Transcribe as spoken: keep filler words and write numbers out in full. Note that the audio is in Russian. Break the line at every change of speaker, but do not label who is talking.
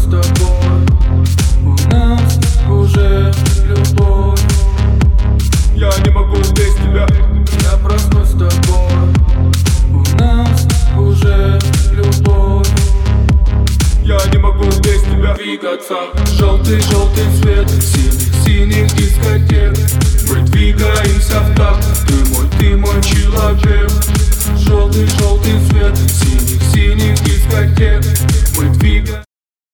тобой. У нас уже любовь.
Я не могу без тебя.
Я проснусь с тобой. У нас уже любовь.
Я не могу без тебя
Двигаться, желтый-желтый цвет синих-синих дискотек. Мы двигаемся в такт.